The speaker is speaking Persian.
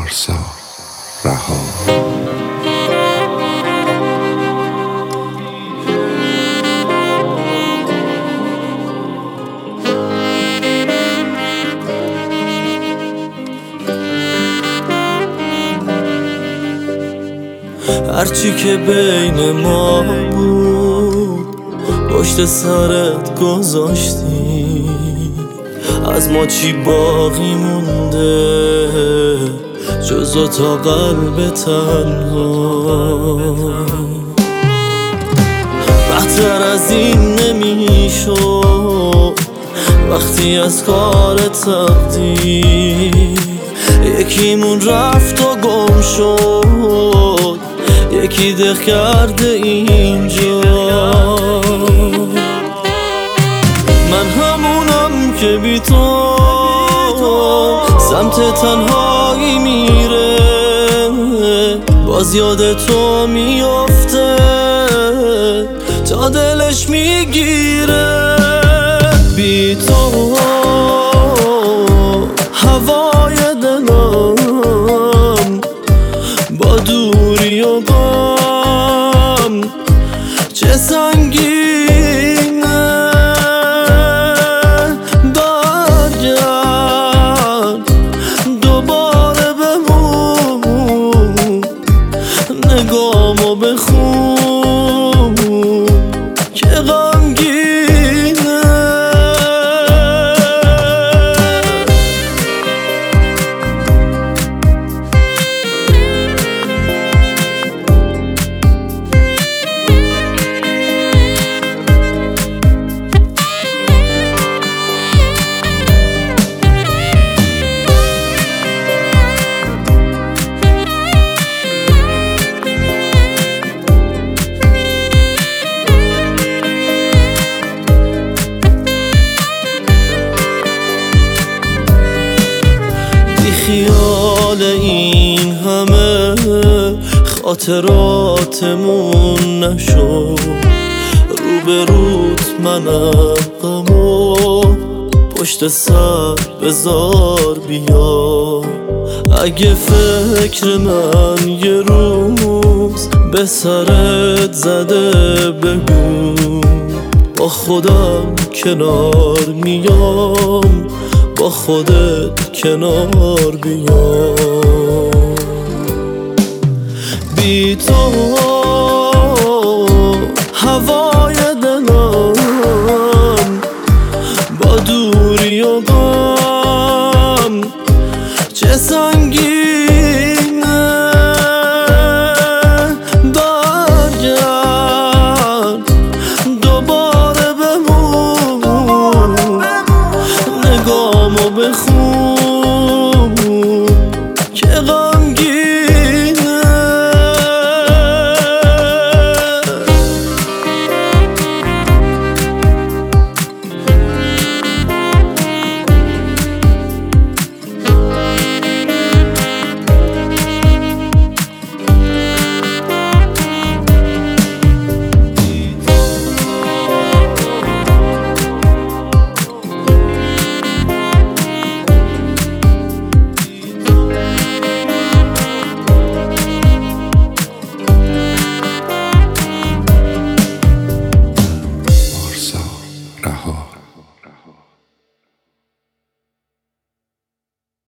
پارسا رها. هرچی که بین ما بود پشت سرت گذاشتی، از ما چی باقی مونده جز تا قلب تنها. بهتر از این نمیشد وقتی از کار تقدیر یکیمون رفت و گم شد، یکی دق کرده اینجا. من همونم که بی تو سمت تنهایی میره، باز یاد تو میافته تا دلش میگیره. بی تو هوای دلم با دوری و غم چه سنگینه. برگرد دوباره بمون، نگامو بخون که غمگینه. خیال این همه خاطراتمون نشو، روبروت منم غمو پشت سر بذار بیا. اگه فکر من یه روز به سرت زده بگو، با خودم کنار میام، با خودت کنار بیام. بی تو هوای